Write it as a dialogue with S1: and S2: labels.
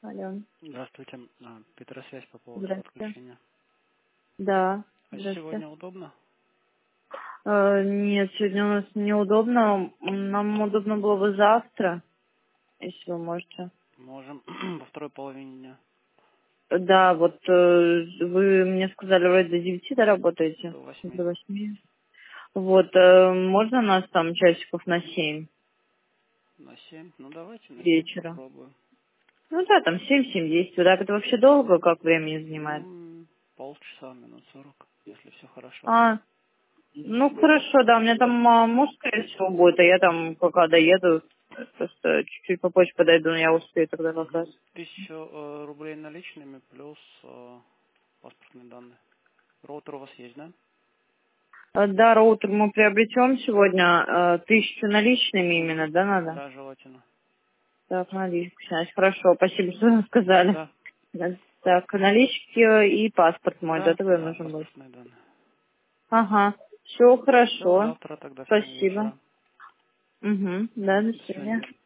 S1: Алло.
S2: Здравствуйте. Петросвязь по поводу
S1: Здрасте.
S2: подключения.
S1: Да,
S2: А
S1: здрасте.
S2: сегодня удобно?
S1: Нет, сегодня у нас неудобно. Нам удобно было бы завтра, если вы можете.
S2: Можем во второй половине дня.
S1: Да, вот вы мне сказали, вроде до 9 да, работаете?
S2: До 8.
S1: До 8. Вот, можно нас там часиков на 7
S2: На 7. Ну давайте на 7
S1: вечера?
S2: попробуем.
S1: Ну да, там 7-7-10. Так это вообще долго, как времени занимает?
S2: Полчаса, минут 40, если все хорошо.
S1: А, ну хорошо, да, у меня там муж, скорее всего, будет, а я там пока доеду, просто чуть-чуть попозже подойду, но я успею тогда как раз.
S2: 1000 рублей наличными плюс паспортные данные. Роутер у вас есть, да?
S1: Да, роутер мы приобретем сегодня, 1000 наличными именно, да, надо?
S2: Да, желательно.
S1: Так, наличку снять, хорошо, спасибо, что сказали.
S2: Да.
S1: Да. Так, налички и паспорт мой, да,
S2: Да,
S1: тогда
S2: да,
S1: нужен будет.
S2: паспортные данные.
S1: Ага, все
S2: Все,
S1: хорошо,
S2: завтра тогда в 7
S1: спасибо.
S2: вечера.
S1: Угу, да, до
S2: До
S1: свидания.
S2: свидания.